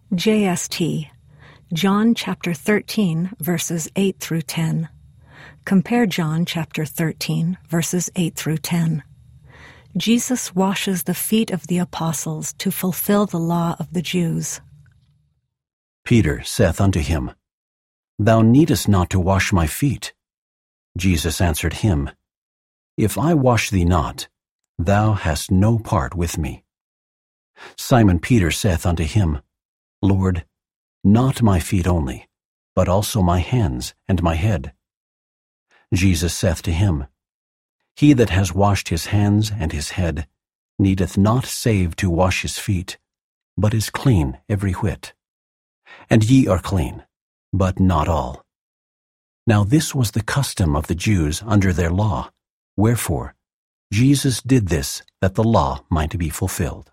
JST, John chapter 13, verses 8 through 10. Compare John chapter 13, verses 8 through 10. Jesus washes the feet of the apostles to fulfill the law of the Jews. Peter saith unto him, Thou needest not to wash my feet. Jesus answered him, If I wash thee not, thou hast no part with me. Simon Peter saith unto him, Lord, not my feet only, but also my hands and my head. Jesus saith to him, He that has washed his hands and his head needeth not save to wash his feet, but is clean every whit. And ye are clean, but not all. Now this was the custom of the Jews under their law, wherefore Jesus did this that the law might be fulfilled.